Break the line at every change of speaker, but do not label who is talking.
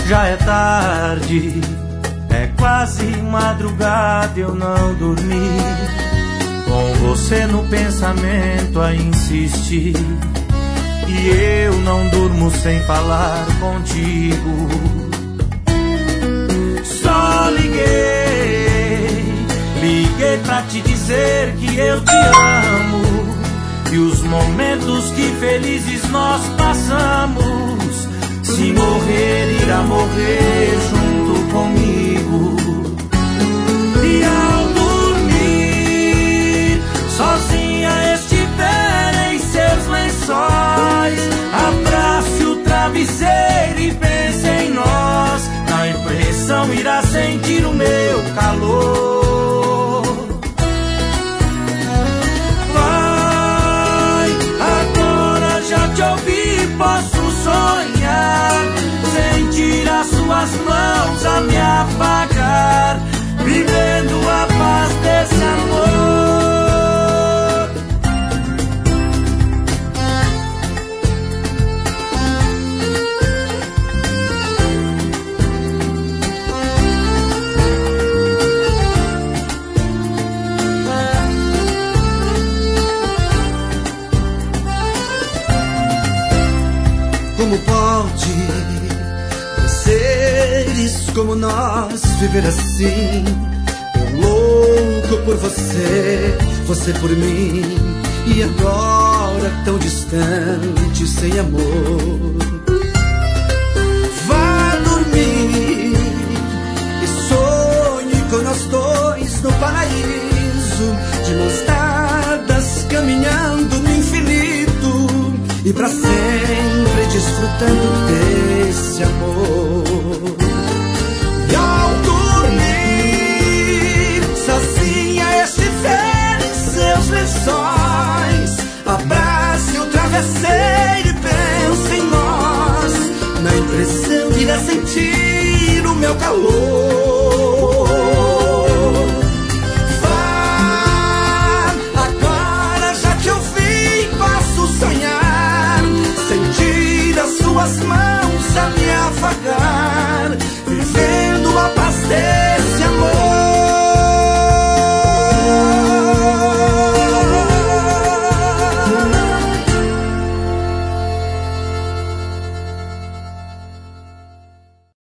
Já é tarde, é quase madrugada, eu não dormi. Com você no pensamento a insistir, e eu não durmo sem falar contigo. Só liguei pra te dizer que eu te amo, e os momentos que felizes nós passamos. Se morrer, irá morrer junto comigo. E ao dormir, sozinha estiver em seus lençóis, abrace o travesseiro e pense em nós. Na impressão irá sentir o meu calor. Vai, agora já te ouvi, posso sonhar, sentir as suas mãos a me afagar, vivendo a paz desse amor.
Como pode seres como nós viver assim? Eu louco por você, você por mim, e agora tão distante, sem amor. Vá dormir e sonhe com nós dois no paraíso, de mãos dadas, caminhando no infinito, e pra sempre desfrutando desse amor. E ao dormir, sozinha estiver em seus lençóis, abrace o travesseiro e pense em nós. Na impressão irá sentir o meu calor.